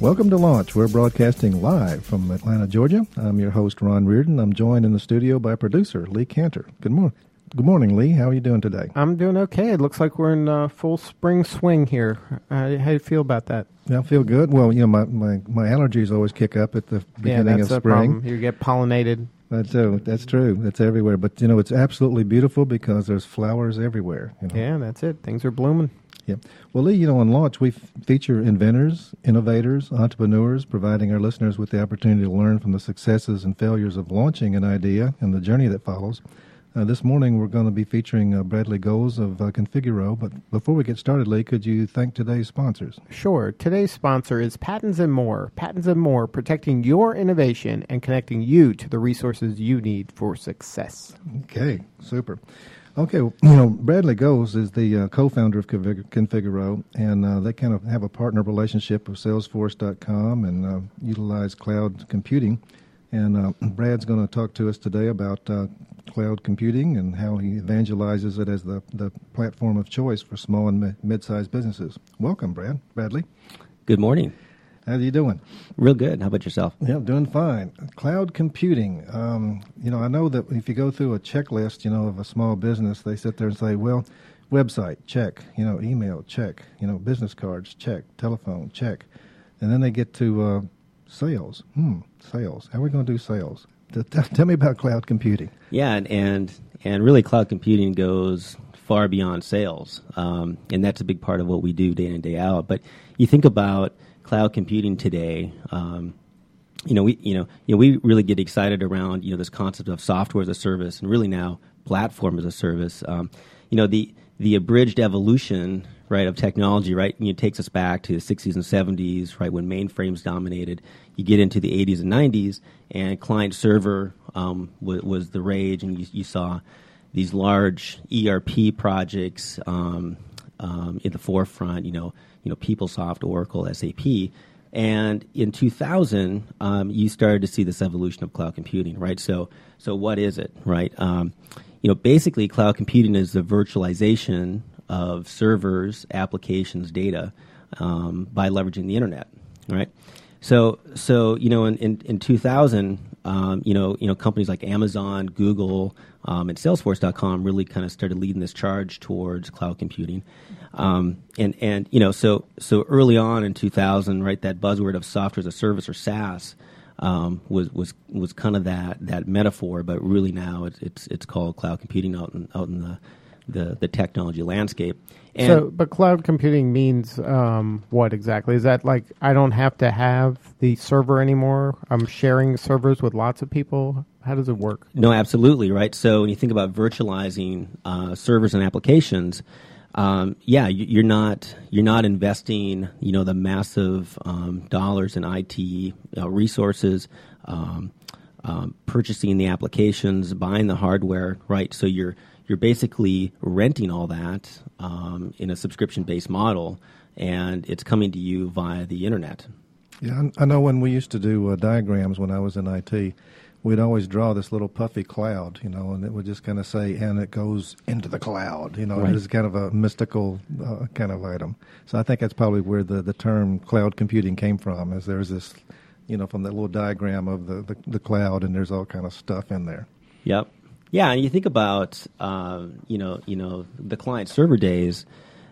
Welcome to Launch. We're broadcasting live from Atlanta, Georgia. I'm your host, Ron Reardon. I'm joined in the studio by producer Lee Cantor. Good morning. Good morning, Lee. How are you doing today? I'm doing okay. It looks like we're in full spring swing here. How do you feel about that? I feel good. Well, you know, my allergies always kick up at the beginning of spring. Problem. You get pollinated. That's true. That's everywhere. But, you know, it's absolutely beautiful because there's flowers everywhere. You know? Yeah, that's it. Things are blooming. Yeah. Well, Lee, you know, on Launch, we feature inventors, innovators, entrepreneurs, providing our listeners with the opportunity to learn from the successes and failures of launching an idea and the journey that follows. This morning, we're going to be featuring Bradley Goles of Configuro. But before we get started, Lee, could you thank today's sponsors? Sure. Today's sponsor is Patents & More. Patents & More, protecting your innovation and connecting you to the resources you need for success. Okay, super. Okay, you know, Bradley Goles is the co-founder of Configuro, and they kind of have a partner relationship with Salesforce.com and utilize cloud computing. And Brad's going to talk to us today about cloud computing and how he evangelizes it as the platform of choice for small and mid-sized businesses. Welcome, Bradley. Good morning. How are you doing? Real good. How about yourself? Yeah, doing fine. Cloud computing. You know, I know that if you go through a checklist, you know, of a small business, they sit there and say, well, website, check. You know, email, check. You know, business cards, check. Telephone, check. And then they get to sales. Sales. How are we going to do sales? Tell me about cloud computing. Yeah, and really cloud computing goes far beyond sales, and that's a big part of what we do day in and day out. But you think about cloud computing today. We really get excited around this concept of software as a service, and really now platform as a service. The abridged evolution, right, of technology, right, takes us back to the 60s and 70s, right, when mainframes dominated. You get into the 80s and 90s, and client-server was the rage, and you saw these large ERP projects in the forefront, PeopleSoft, Oracle, SAP. And in 2000, you started to see this evolution of cloud computing, right? So what is it, right? Basically, cloud computing is the virtualization of servers, applications, data by leveraging the internet, right? So in 2000, companies like Amazon, Google, and Salesforce.com really kind of started leading this charge towards cloud computing. So early on in 2000, right, that buzzword of software as a service or SaaS was kind of that metaphor, but really now it's called cloud computing out in the technology landscape. But cloud computing means what exactly? Is that like I don't have to have the server anymore? I'm sharing servers with lots of people? How does it work? No, absolutely, right? So when you think about virtualizing servers and applications, you're not investing, the massive dollars in IT resources, purchasing the applications, buying the hardware, right? So you're basically renting all that in a subscription-based model, and it's coming to you via the internet. Yeah, I know when we used to do diagrams when I was in IT, we'd always draw this little puffy cloud, and it would just kind of say, and it goes into the cloud, Right. It is kind of a mystical kind of item. So I think that's probably where the term cloud computing came from, is there's this, from that little diagram of the cloud, and there's all kind of stuff in there. Yep. Yeah, and you think about, the client server days,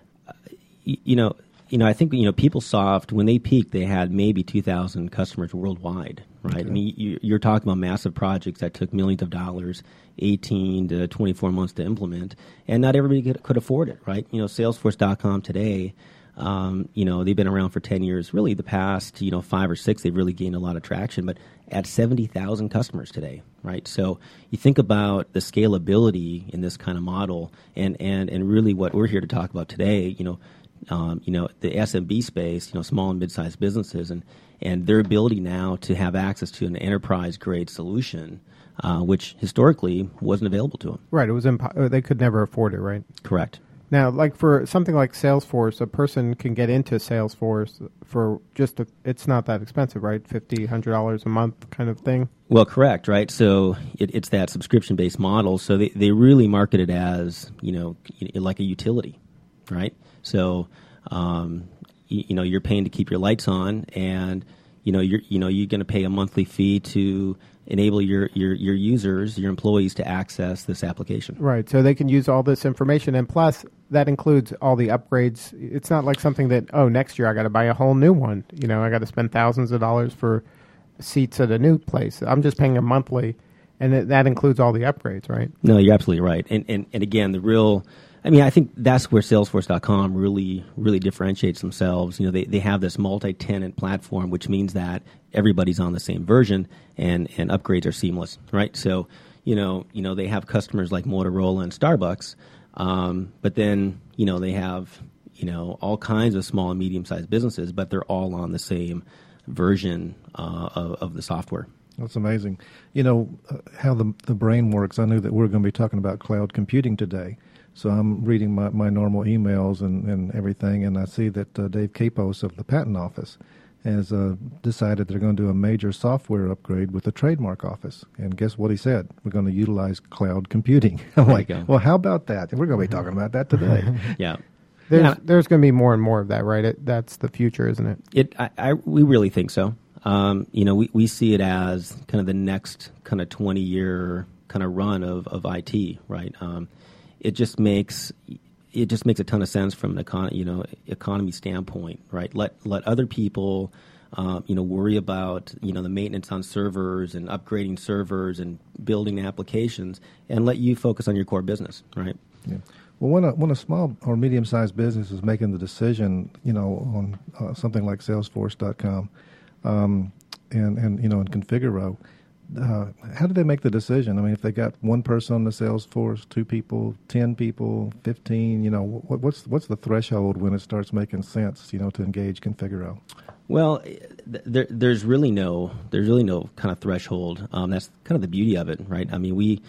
I think, PeopleSoft, when they peaked, they had maybe 2,000 customers worldwide, right? Okay. I mean, you're talking about massive projects that took millions of dollars, 18 to 24 months to implement, and not everybody could afford it, right? Salesforce.com today, they've been around for 10 years. Really, the past, 5 or 6, they've really gained a lot of traction, but at 70,000 customers today, right? So you think about the scalability in this kind of model, and really what we're here to talk about today, the SMB space, small and mid-sized businesses, and their ability now to have access to an enterprise-grade solution, which historically wasn't available to them. Right. It was they could never afford it, right? Correct. Now, like for something like Salesforce, a person can get into Salesforce for it's not that expensive, right? $50, $100 a month kind of thing? Well, correct, right? So it's that subscription-based model. So they really market it as, like a utility, right? So, you're paying to keep your lights on, and you're going to pay a monthly fee to enable your users, your employees, to access this application. Right, so they can use all this information, and plus that includes all the upgrades. It's not like something that, next year I got to buy a whole new one. I got to spend thousands of dollars for seats at a new place. I'm just paying a monthly, and that includes all the upgrades, right? No, you're absolutely right. And again, I think that's where Salesforce.com really differentiates themselves. They have this multi-tenant platform, which means that everybody's on the same version, and upgrades are seamless, right? So, they have customers like Motorola and Starbucks, but then, they have, all kinds of small and medium-sized businesses, but they're all on the same version of the software. That's amazing. How the brain works. I knew that we were going to be talking about cloud computing today. So I'm reading my normal emails and everything, and I see that Dave Capos of the Patent Office has decided they're going to do a major software upgrade with the Trademark Office. And guess what he said? We're going to utilize cloud computing. I'm like, well, how about that? And we're going to be talking about that today. Yeah. There's going to be more and more of that, right? That's the future, isn't it? We really think so. We see it as kind of the next kind of 20-year kind of run of IT, right? It just makes a ton of sense from an economy standpoint, right? Let other people, worry about the maintenance on servers and upgrading servers and building applications, and let you focus on your core business, right? Yeah. Well, when a small or medium-sized business is making the decision, on something like Salesforce.com, and Configuro, how do they make the decision? I mean, if they got one person on the Salesforce, 2 people, 10 people, 15, what's the threshold when it starts making sense, to engage Configuro? Well, there's really no kind of threshold. That's kind of the beauty of it, right? I mean, we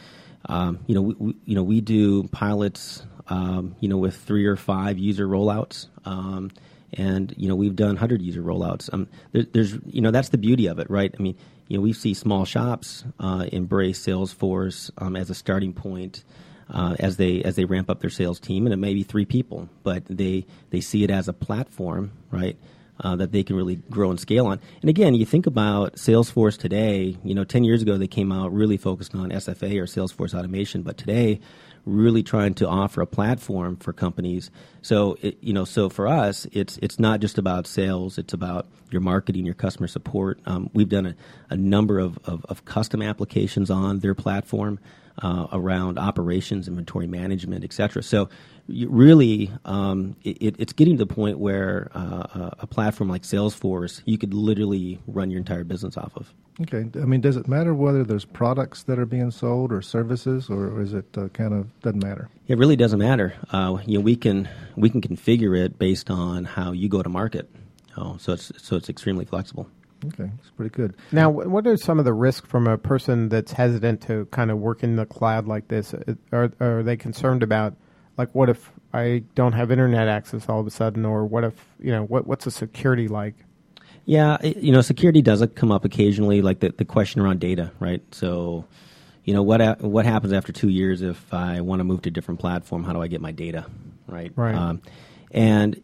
do pilots, with 3 or 5 user rollouts. And we've done 100 user rollouts. There's that's the beauty of it, right? I mean, we see small shops embrace Salesforce as a starting point as they ramp up their sales team, and it may be 3 people, but they see it as a platform, right? That they can really grow and scale on. And again, you think about Salesforce today. 10 years ago they came out really focused on SFA or Salesforce automation, but today, really trying to offer a platform for companies. So, so for us, it's not just about sales. It's about your marketing, your customer support. We've done a number of custom applications on their platform around operations, inventory management, et cetera. So, really, it's getting to the point where a platform like Salesforce, you could literally run your entire business off of. Okay. I mean, does it matter whether there's products that are being sold or services, or is it kind of doesn't matter? It really doesn't matter. We can configure it based on how you go to market. So it's extremely flexible. Okay, that's pretty good. Now, what are some of the risks from a person that's hesitant to kind of work in the cloud like this? Are they concerned about, like, what if I don't have internet access all of a sudden, or what if what's the security like? Yeah, security does come up occasionally, like the question around data, right? So, what happens after 2 years if I want to move to a different platform? How do I get my data, right? Right. And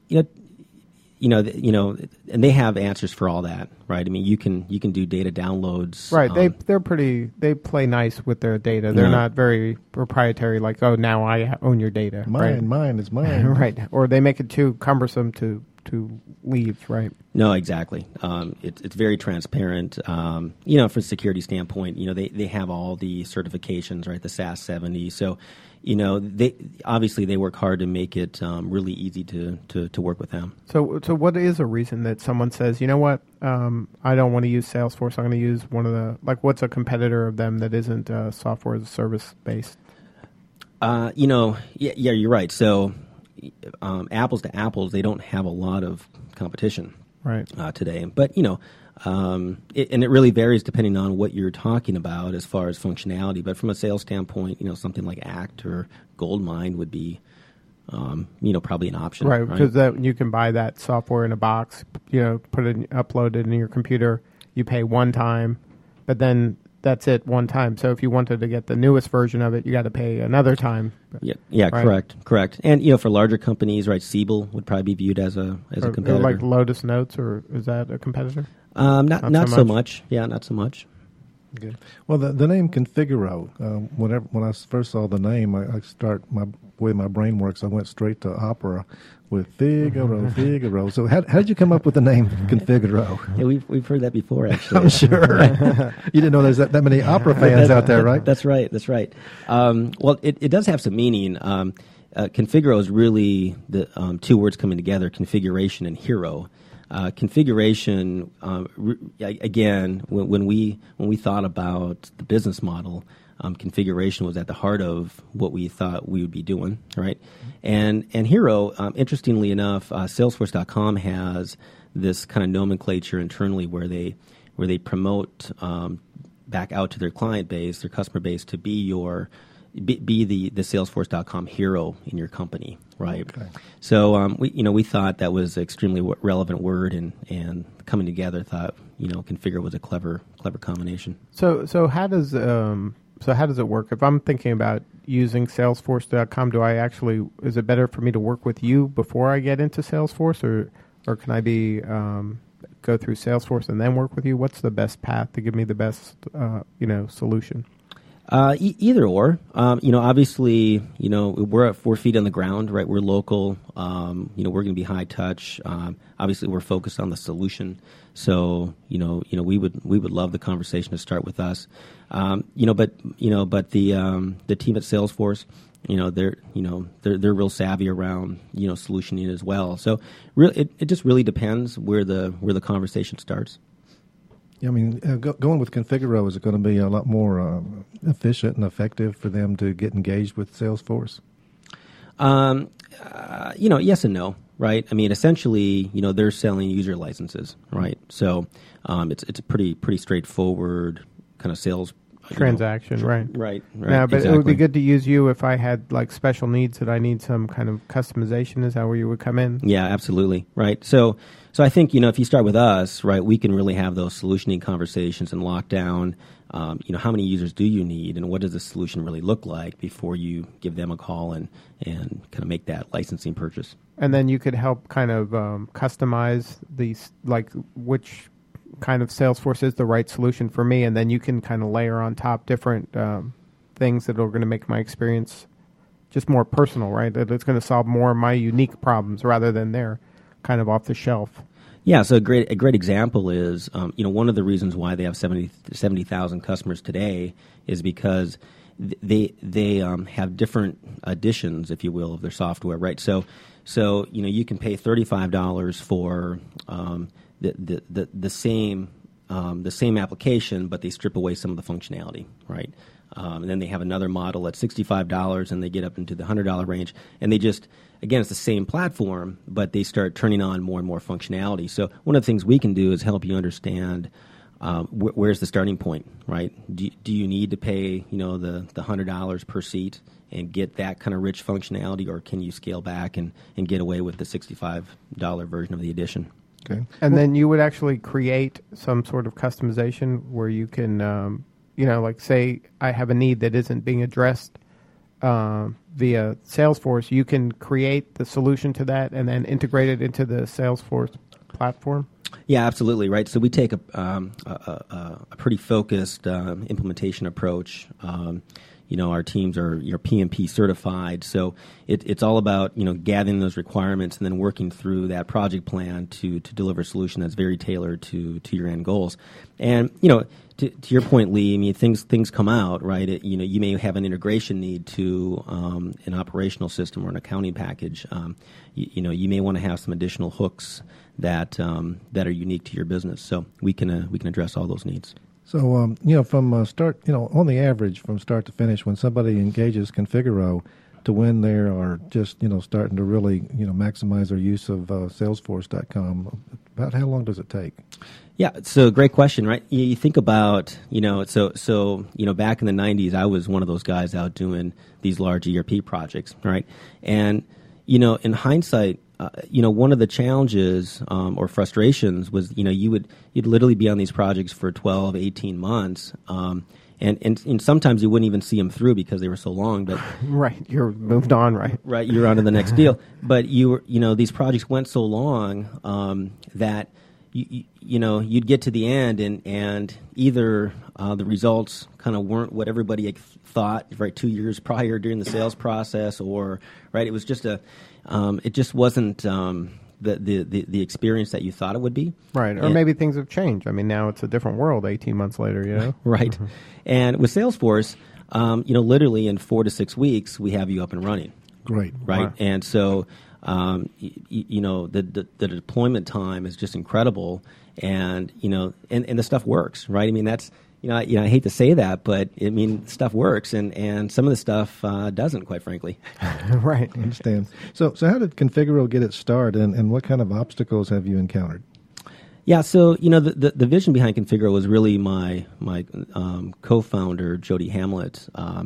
and they have answers for all that, right? I mean, you can do data downloads, right? They play nice with their data. They're not very proprietary, like, oh, now I own your data. Mine is mine, right? Or they make it too cumbersome to leave, right? No, exactly. It's very transparent. From a security standpoint, they have all the certifications, right? The SAS 70. So, they work hard to make it really easy to work with them. So what is a reason that someone says, you know what, I don't want to use Salesforce. I'm going to use one of the, like, what's a competitor of them that isn't software as a service based? Yeah, you're right. So, apples to apples, they don't have a lot of competition, right, today. But and it really varies depending on what you're talking about as far as functionality. But from a sales standpoint, something like Act or Goldmine would be, probably an option, right? Because you can buy that software in a box, upload it in your computer. You pay one time, but then that's it one time. So if you wanted to get the newest version of it, you got to pay another time. Yeah, right? correct. And for larger companies, right, Siebel would probably be viewed as a competitor. Or like Lotus Notes, or is that a competitor? Not so much. Yeah, not so much. Okay. Well, the name Configuro. When I first saw the name, I start my way my brain works. I went straight to opera with Figaro. So how did you come up with the name Configuro? Yeah, we've heard that before, actually. I'm sure. You didn't know there's that many opera fans out there, right? That's right. Well, it does have some meaning. Configuro is really the two words coming together: configuration and hero. Configuration, again, when we thought about the business model, configuration was at the heart of what we thought we would be doing, right? And Hero, interestingly enough, Salesforce.com has this kind of nomenclature internally where they promote back out to their client base, their customer base, to be the Salesforce.com hero in your company, right? Okay. So we thought that was an extremely relevant word, and coming together thought configure was a clever combination. So how does it work? If I'm thinking about using Salesforce.com, is it better for me to work with you before I get into Salesforce, or can I go through Salesforce and then work with you? What's the best path to give me the best solution? Either or. Obviously, we're at 4 feet on the ground, right? We're local. We're going to be high touch. Obviously, we're focused on the solution. So, we would love the conversation to start with us. But the team at Salesforce, they're real savvy around solutioning as well. So, it just really depends where the conversation starts. Yeah, I mean, going with Configuro, is it going to be a lot more efficient and effective for them to get engaged with Salesforce? Yes and no, right? I mean, essentially, they're selling user licenses, right? So it's a pretty straightforward kind of sales transaction, right? Right. Now, but exactly. It would be good to use you if I had like special needs that I need some kind of customization. Is that where you would come in? Yeah, absolutely. Right. So I think if you start with us, right, we can really have those solutioning conversations and lock down. How many users do you need, and what does the solution really look like before you give them a call and kind of make that licensing purchase. And then you could help kind of customize these, like which kind of Salesforce is the right solution for me, and then you can kind of layer on top different things that are going to make my experience just more personal, right? That it's going to solve more of my unique problems rather than their kind of off the shelf. Yeah, so a great example is one of the reasons why they have 70,000 customers today is because they have different editions, if you will, of their software, right? So you can pay $35 for the same application, but they strip away some of the functionality, right? And then they have another model at $65, and they get up into the $100 range, and they just, again, it's the same platform, but they start turning on more and more functionality. So one of the things we can do is help you understand where's the starting point, right? Do you need to pay the $100 per seat and get that kind of rich functionality, or can you scale back and get away with the $65 version of the edition? Okay. And then you would actually create some sort of customization where you can, like say I have a need that isn't being addressed via Salesforce. You can create the solution to that and then integrate it into the Salesforce platform. Yeah, absolutely, right. So we take a pretty focused implementation approach. Our teams are PMP certified, so it's all about gathering those requirements and then working through that project plan to deliver a solution that's very tailored to your end goals. And to your point, Lee, I mean things come out, right? You may have an integration need to an operational system or an accounting package. You may want to have some additional hooks that are unique to your business. So we can address all those needs. So, from start, on the average, from start to finish, when somebody engages Configuro to when they are just, starting to really, maximize their use of Salesforce.com, about how long does it take? Yeah, so great question, right? You think about, so back in the 90s, I was one of those guys out doing these large ERP projects, right? And, in hindsight, one of the challenges or frustrations was, you'd literally be on these projects for 12, 18 months, and sometimes you wouldn't even see them through because they were so long. But right, you're moved on, right? Right, you're on to the next deal. But these projects went so long that you'd get to the end, and either the results kind of weren't what everybody had thought, right, 2 years prior during the sales process, or right, it was just it just wasn't the experience that you thought it would be. Right, or maybe things have changed. I mean, now it's a different world 18 months later, Right. Mm-hmm. And with Salesforce, literally in 4 to 6 weeks, we have you up and running. Great. Right. Wow. And so, the deployment time is just incredible, and the stuff works, right? I mean, that's, I hate to say that, but I mean, stuff works, and some of the stuff doesn't, quite frankly. Right. I understand. So how did Configuro get its start, and what kind of obstacles have you encountered? Yeah, so the vision behind Configuro was really my co-founder Jody Hamlet,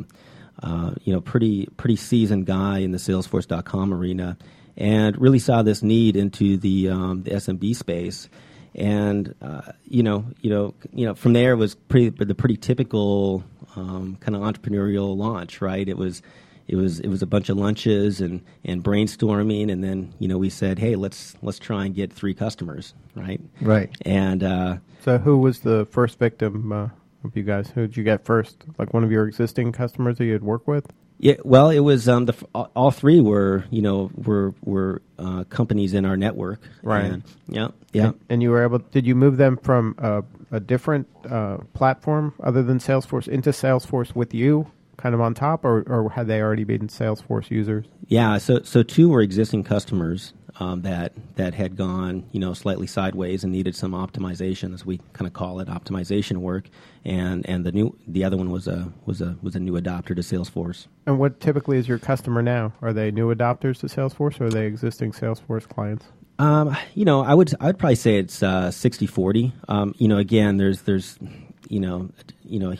pretty seasoned guy in the Salesforce.com arena, and really saw this need into the SMB space. And from there it was pretty typical kind of entrepreneurial launch, right? It was a bunch of lunches and brainstorming, and then we said, hey, let's try and get 3 customers, right? Right. And so who was the first victim of you guys? Who did you get first? Like one of your existing customers that you had worked with? Yeah, well, it was all 3 were companies in our network, right? And, yeah. And you were able? Did you move them from a different platform other than Salesforce into Salesforce with you, kind of on top, or had they already been Salesforce users? Yeah, so 2 were existing customers that had gone slightly sideways and needed some optimization, as we kind of call it, optimization work, and the other one was a new adopter to Salesforce. And what typically is your customer now? Are they new adopters to Salesforce, or are they existing Salesforce clients? I'd probably say it's 60-40. Again, there's a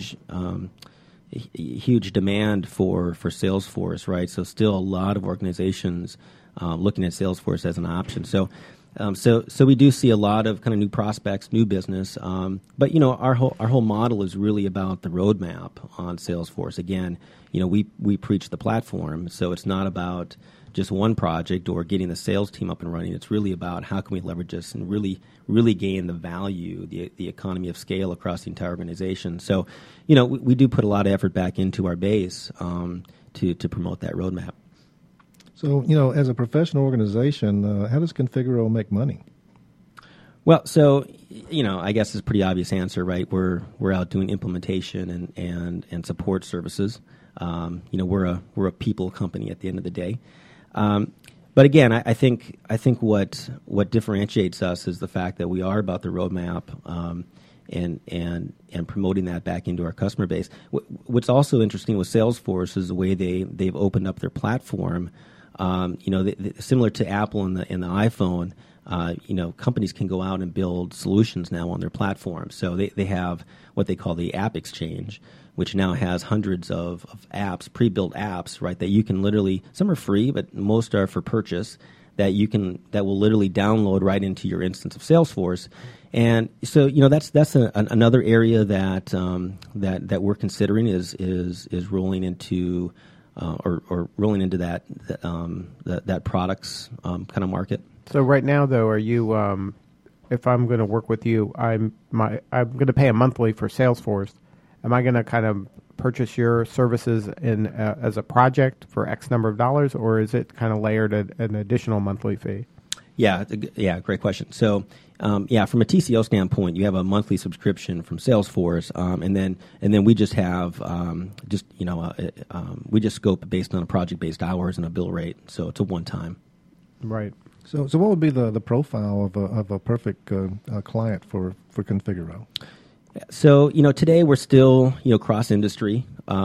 huge demand for Salesforce, right? So still a lot of organizations looking at Salesforce as an option. So we do see a lot of kind of new prospects, new business. But our whole model is really about the roadmap on Salesforce. Again, we preach the platform, so it's not about just one project or getting the sales team up and running. It's really about how can we leverage this and really gain the value, the economy of scale across the entire organization. So, we do put a lot of effort back into our base to promote that roadmap. So, as a professional organization, how does Configuro make money? Well, so, I guess it's a pretty obvious answer, right? We're out doing implementation and support services. We're a people company at the end of the day. But again, I think what differentiates us is the fact that we are about the roadmap and promoting that back into our customer base. What's also interesting with Salesforce is the way they've opened up their platform. Similar to Apple and the iPhone, companies can go out and build solutions now on their platform. So they have what they call the App Exchange, which now has hundreds of apps, pre-built apps, right, that you can literally, some are free, but most are for purchase, that will literally download right into your instance of Salesforce. And so, that's another area that we're considering is rolling into or rolling into that products kind of market. So right now, though, are you? If I'm going to work with you, I'm going to pay a monthly for Salesforce. Am I going to kind of purchase your services as a project for X number of dollars, or is it kind of layered an additional monthly fee? Yeah, great question. So, from a TCO standpoint, you have a monthly subscription from Salesforce, and then we just have we just scope based on a project-based hours and a bill rate. So it's a one-time. Right. So what would be the profile of a perfect client for Configuro? So today we're still cross industry.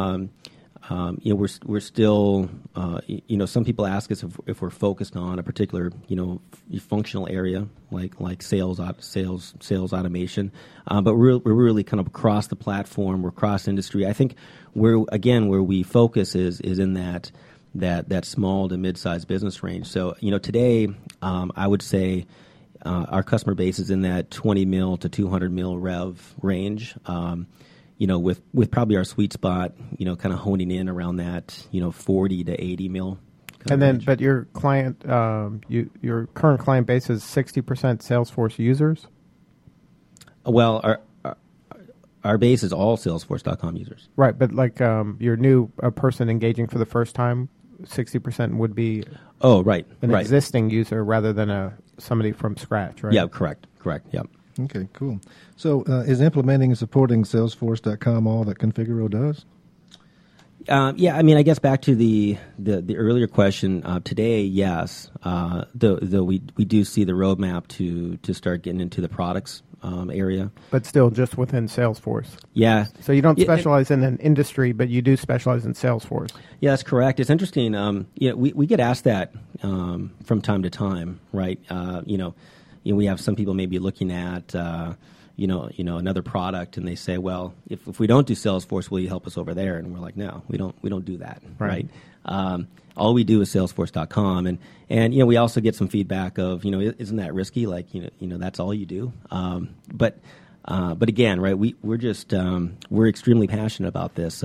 We're still some people ask us if we're focused on a particular functional area like sales automation, but we're really kind of across the platform. We're cross industry. I think where we focus is in that that small to mid-sized business range. So today I would say our customer base is in that 20 mil to 200 mil rev range. With probably our sweet spot, kind of honing in around that 40 to 80 mil. And then, but your client, your current client base is 60% Salesforce users? Well, our base is all Salesforce.com users. Right, but like your new person engaging for the first time, 60% would be an existing user rather than somebody from scratch, right? Yeah, correct, yep. Okay, cool. So is implementing and supporting Salesforce.com all that Configuro does? Yeah, I mean, I guess back to the earlier question, today, yes, though we do see the roadmap to start getting into the products area. But still just within Salesforce. Yeah. So you don't specialize in an industry, but you do specialize in Salesforce. Yeah, that's correct. It's interesting. We get asked that from time to time, right? We have some people maybe looking at another product, and they say, well, if we don't do Salesforce, will you help us over there? And we're like, no, we don't do that, right? All we do is Salesforce.com, and we also get some feedback of, isn't that risky? Like, that's all you do. But again, right? We're just we're extremely passionate about this.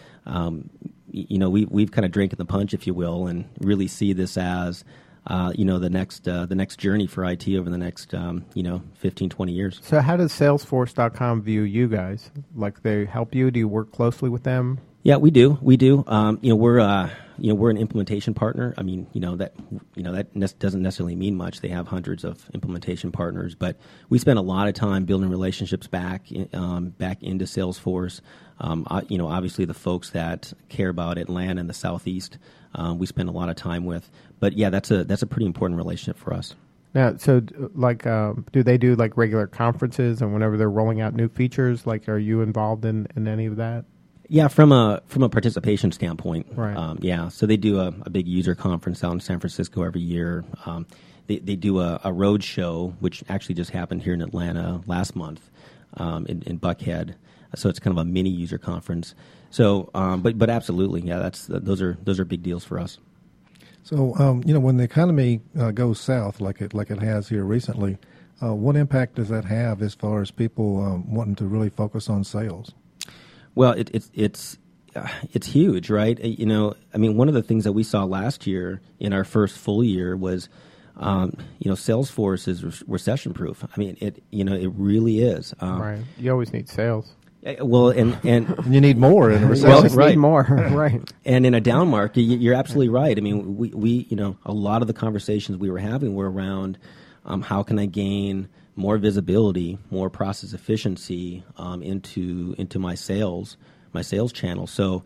We've kind of drank the punch, if you will, and really see this as the next journey for IT over the next 15, 20 years. So how does Salesforce.com view you guys? Like, they help you? Do you work closely with them? Yeah, we do. We're an implementation partner. I mean, that doesn't necessarily mean much. They have hundreds of implementation partners, but we spend a lot of time building relationships back into Salesforce. Obviously the folks that care about Atlanta and the Southeast, we spend a lot of time with. But yeah, that's a pretty important relationship for us. Now, so like, do they do like regular conferences, and whenever they're rolling out new features, like, are you involved in any of that? Yeah, from a participation standpoint, right. Yeah. So they do a big user conference out in San Francisco every year. They do a road show, which actually just happened here in Atlanta last month in Buckhead. So it's kind of a mini user conference. So, but absolutely, yeah, those are big deals for us. So when the economy goes south like it has here recently, what impact does that have as far as people wanting to really focus on sales? Well, it's huge, right? I mean, one of the things that we saw last year in our first full year was, Salesforce is recession-proof. I mean, it really is. Right. You always need sales. Well, and you need more in a recession. You always need more, right? And in a down market, you're absolutely right. I mean, we a lot of the conversations we were having were around how can I gain more visibility, more process efficiency into my sales channel. So,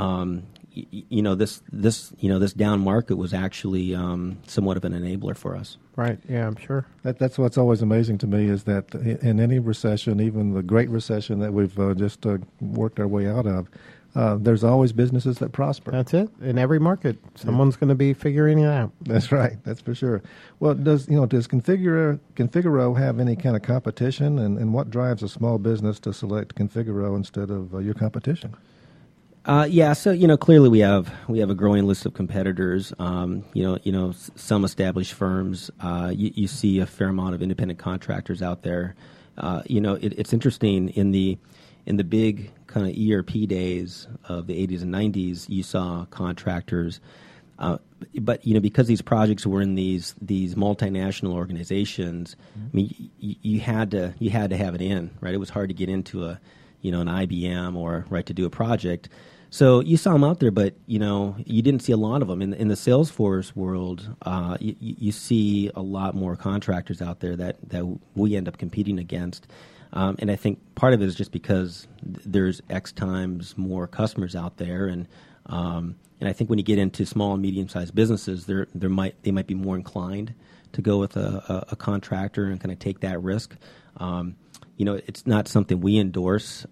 this down market was actually somewhat of an enabler for us. Right. Yeah, I'm sure. That's what's always amazing to me is that in any recession, even the Great Recession that we've just worked our way out of, there's always businesses that prosper. That's it. In every market, someone's going to be figuring it out. That's right. That's for sure. Well, does Configuro have any kind of competition, and what drives a small business to select Configuro instead of your competition? Yeah, so clearly we have a growing list of competitors. Some established firms. You see a fair amount of independent contractors out there. It's interesting in the big kind of ERP days of the 80s and 90s. You saw contractors, but because these projects were in these multinational organizations, I mean, you had to have it in, right? It was hard to get into an IBM or to do a project. So you saw them out there, but you didn't see a lot of them in the Salesforce world. You see a lot more contractors out there that we end up competing against, and I think part of it is just because there's X times more customers out there, and I think when you get into small and medium sized businesses, they might be more inclined to go with a contractor and kind of take that risk. It's not something we endorse.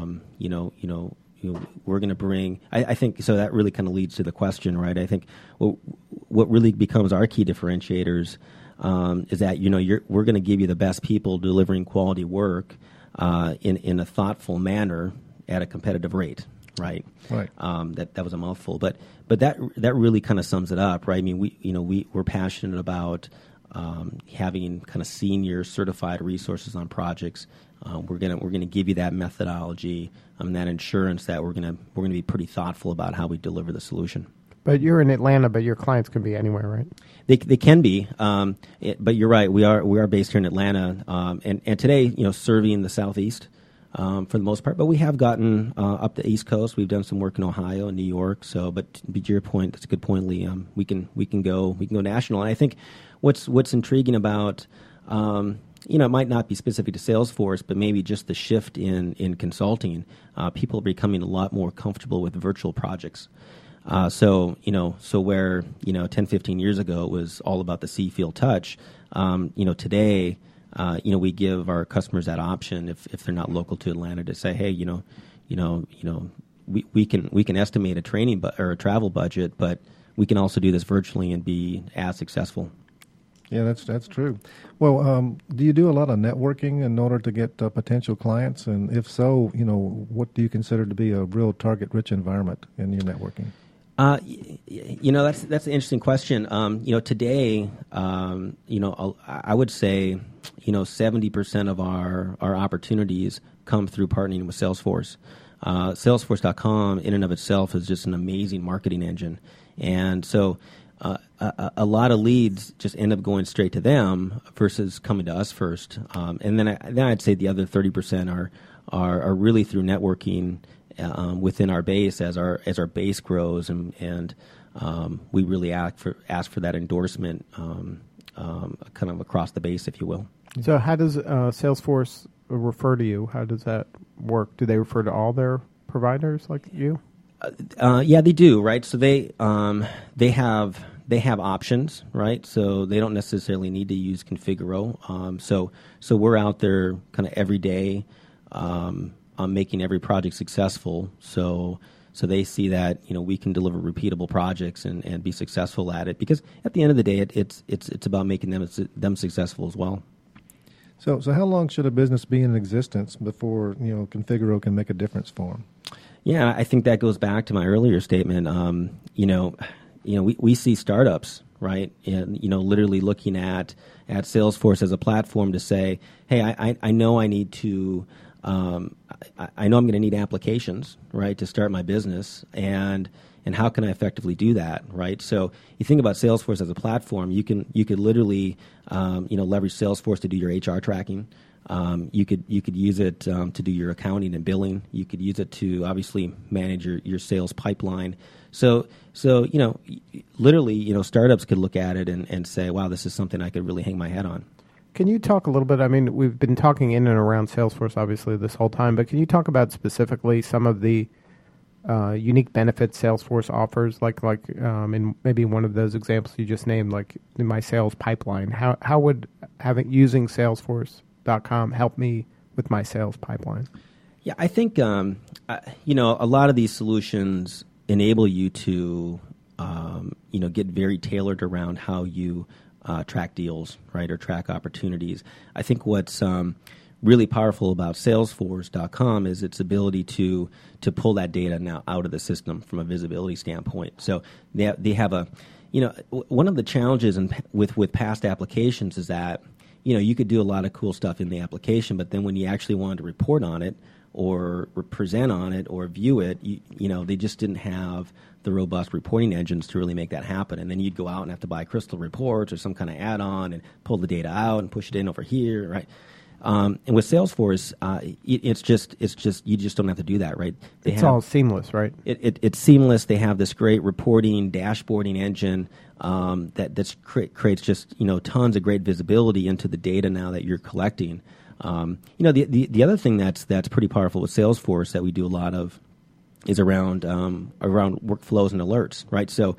We're going to bring. I think so. That really kind of leads to the question, right? I think what really becomes our key differentiators is that we're going to give you the best people delivering quality work in a thoughtful manner at a competitive rate. right? Right. That was a mouthful, but that really kind of sums it up, right? I mean, we're passionate about having kind of senior certified resources on projects. We're gonna give you that methodology, that insurance that we're gonna be pretty thoughtful about how we deliver the solution. But you're in Atlanta, but your clients can be anywhere, right? They can be, but you're right. We are based here in Atlanta, and today, serving the Southeast for the most part. But we have gotten up the East Coast. We've done some work in Ohio and New York. So, but to your point, that's a good point, Lee. We can go national. And I think what's intriguing about it might not be specific to Salesforce, but maybe just the shift in consulting. People are becoming a lot more comfortable with virtual projects. So where 10, 15 years ago it was all about the see, feel, touch. Today, we give our customers that option if they're not local to Atlanta to say, hey, we can estimate a training or a travel budget, but we can also do this virtually and be as successful. Yeah, that's true. Well, do you do a lot of networking in order to get potential clients? And if so, what do you consider to be a real target-rich environment in your networking? That's an interesting question. Today, I would say, 70% of our opportunities come through partnering with Salesforce. Salesforce.com in and of itself is just an amazing marketing engine. And so a lot of leads just end up going straight to them versus coming to us first. And then I'd say the other 30% are really through networking within our base as our base grows, and we really ask for that endorsement kind of across the base, if you will. So how does Salesforce refer to you? How does that work? Do they refer to all their providers like you? Yeah, they do, right? So they have options, right? So they don't necessarily need to use Configuro. So we're out there kind of every day making every project successful. So they see that we can deliver repeatable projects and be successful at it, because at the end of the day, it's about making them successful as well. So how long should a business be in existence before Configuro can make a difference for them? Yeah, I think that goes back to my earlier statement. We see startups, right? And literally looking at Salesforce as a platform to say, hey, I know I need to. I know I'm going to need applications, right, to start my business, and how can I effectively do that, right? So you think about Salesforce as a platform. You could literally leverage Salesforce to do your HR tracking. You could use it to do your accounting and billing. You could use it to obviously manage your sales pipeline. So literally startups could look at it and say, wow, this is something I could really hang my hat on. Can you talk a little bit? I mean, we've been talking in and around Salesforce, obviously, this whole time, but can you talk about specifically some of the unique benefits Salesforce offers, like in maybe one of those examples you just named, like in my sales pipeline? How would using Salesforce.com help me with my sales pipeline? Yeah, I think a lot of these solutions enable you to get very tailored around how you track deals, right, or track opportunities. I think what's really powerful about Salesforce.com is its ability to pull that data now out of the system from a visibility standpoint. So they have a, one of the challenges with past applications is that you could do a lot of cool stuff in the application, but then when you actually wanted to report on it or present on it or view it, they just didn't have the robust reporting engines to really make that happen. And then you'd go out and have to buy Crystal Reports or some kind of add-on and pull the data out and push it in over here, right? And with Salesforce, it's just you just don't have to do that, right? It's all seamless, right? It's seamless. They have this great reporting, dashboarding engine that creates just tons of great visibility into the data now that you're collecting. The other thing that's pretty powerful with Salesforce that we do a lot of is around workflows and alerts, right? So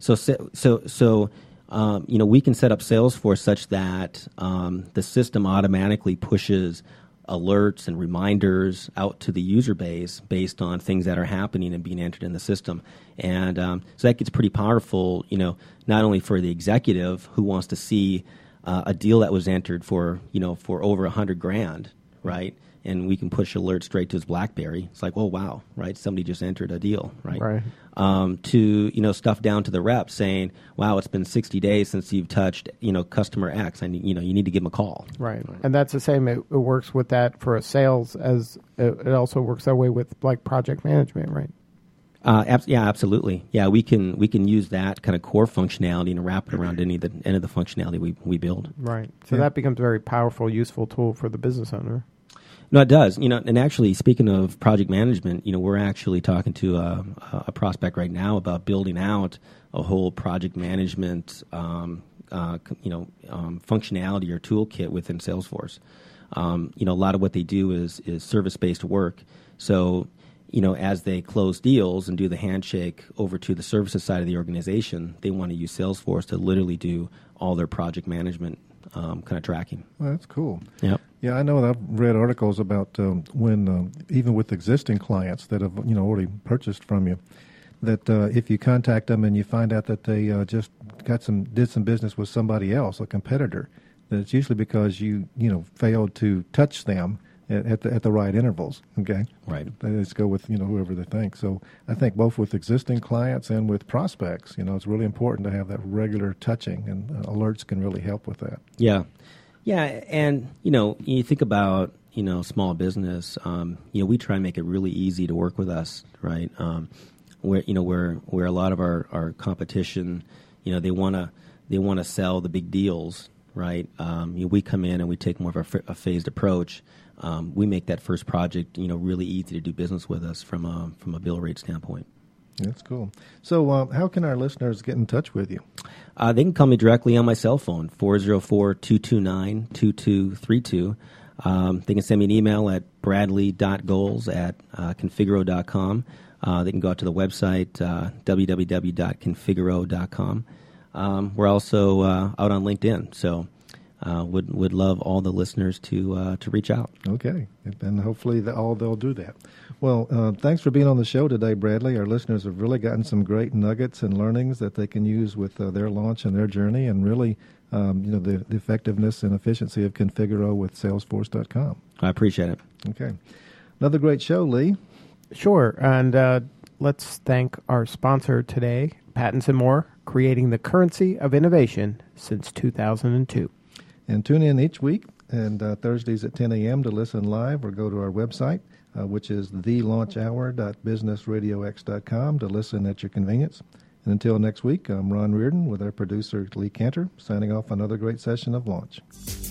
we can set up Salesforce such that the system automatically pushes alerts and reminders out to the user base based on things that are happening and being entered in the system. And so that gets pretty powerful, not only for the executive who wants to see a deal that was entered for over $100,000, right? and we can push alerts straight to his BlackBerry. It's like, oh wow, right? Somebody just entered a deal, right? Right. To stuff down to the rep saying, wow, it's been 60 days since you've touched customer X, and you need to give them a call. Right. And that's the same. It works with that for a sales as it also works that way with like project management, right? Yeah, absolutely. Yeah, we can use that kind of core functionality and wrap it around any of the functionality we build. Right. So that becomes a very powerful, useful tool for the business owner. No, it does. And actually, speaking of project management, we're actually talking to a prospect right now about building out a whole project management, functionality or toolkit within Salesforce. A lot of what they do is service-based work. So, as they close deals and do the handshake over to the services side of the organization, they want to use Salesforce to literally do all their project management kind of tracking. Well, that's cool. Yep. Yeah, I know that I've read articles about when even with existing clients that have already purchased from you, that if you contact them and you find out that they just did some business with somebody else, a competitor, that it's usually because you failed to touch them at the right intervals. Okay, right. They just go with whoever they think. So I think both with existing clients and with prospects, it's really important to have that regular touching, and alerts can really help with that. Yeah, and you think about small business. We try and make it really easy to work with us, right? Where a lot of our competition, they want to sell the big deals, right? We come in and we take more of a phased approach. We make that first project, really easy to do business with us from a bill rate standpoint. That's cool. So how can our listeners get in touch with you? They can call me directly on my cell phone, 404-229-2232. They can send me an email at bradley.goals@configuro.com. They can go out to the website, www.configuro.com. We're also out on LinkedIn, so would love all the listeners to reach out. Okay, and hopefully they'll do that. Well, thanks for being on the show today, Bradley. Our listeners have really gotten some great nuggets and learnings that they can use with their launch and their journey, and really, the effectiveness and efficiency of Configuro with Salesforce.com. I appreciate it. Okay, another great show, Lee. Sure, and let's thank our sponsor today, Patents & More, creating the currency of innovation since 2002. And tune in each week, and Thursdays at 10 a.m. to listen live, or go to our website, which is thelaunchhour.businessradiox.com, to listen at your convenience. And until next week, I'm Ron Reardon with our producer, Lee Cantor, signing off another great session of Launch.